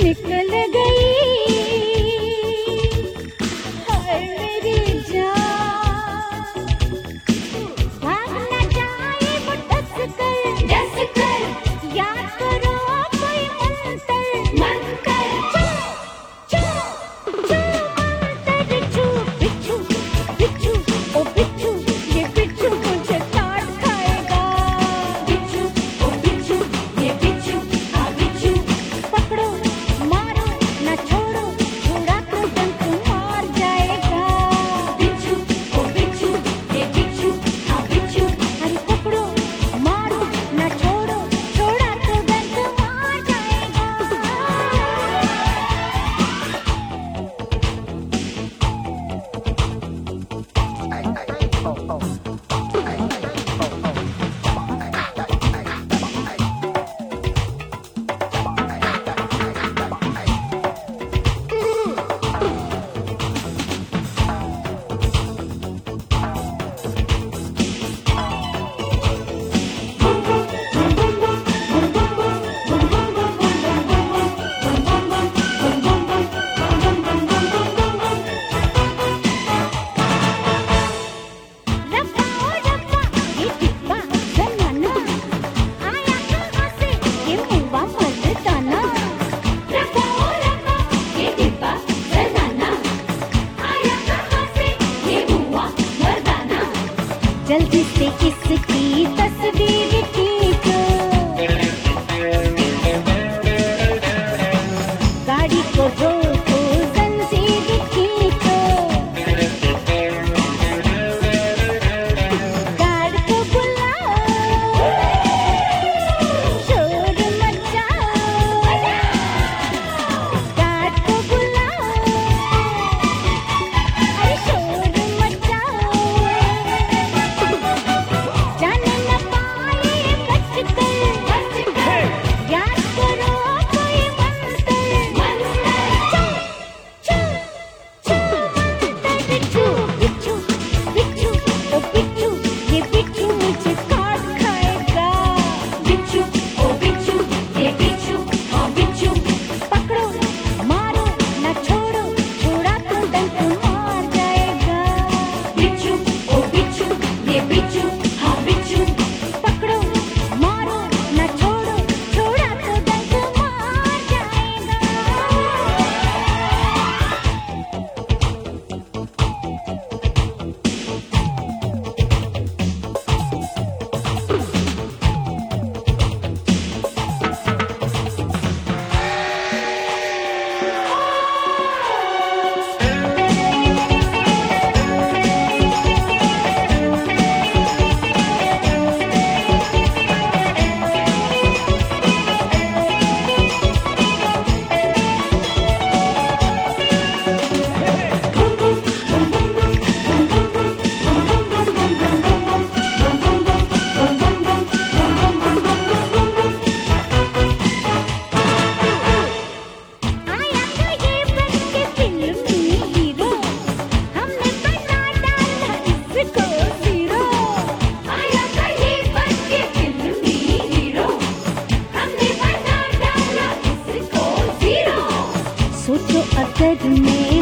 निकल गई हाय मेरी जान। भाग न जाए वो डस कर याद करो कोई मंतर चो मंतर चू बिच्छू बिच्छू ओ बिच्छू ये बिच्छू मुझे काट खाएगा। बिच्छू ओ बिच्छू ये बिच्छू आ बिच्छू पकड़ो मारो न छोड़ो छोड़ा तो डंक मार जाएगा। बिच्छू ओ बिच्छू ये बिच्छू आ बिच्छू अरे पकड़ो मारो न छोड़ो छोड़ा तो डंक मार जाएगा। जल्दी से इसकी तस्वीर खींचो गाड़ी को रोको जंजीर खींचो गार्ड को बुलाओ शोर मचाओ गार्ड को बुलाओ अरे शोर मचाओ जाने न पाए बच कर याद करो कोई मंतर चो मंतर चू बिच्छू बिच्छू ओ बिच्छू ये बिच्छू मुझे काट खाएगा। बिच्छू ओ बिच्छू ये बिच्छू ओ बिच्छू पकड़ो मारो न छोड़ो छोड़ा तो डंक मार जाएगा। बिच्छू ओ बिच्छू ये बिच्छू हाँ बिच्छू पकड़ो मारो न छोड़ो छोड़ा तो डंक मार जाएगा। आया तो ये बन के फिल्मी हीरो हमने बना डाला इसको ज़ीरो। आया तो ये बन के फिल्मी हीरो हमने बना डाला इसको ज़ीरो। सोचो अगर मैं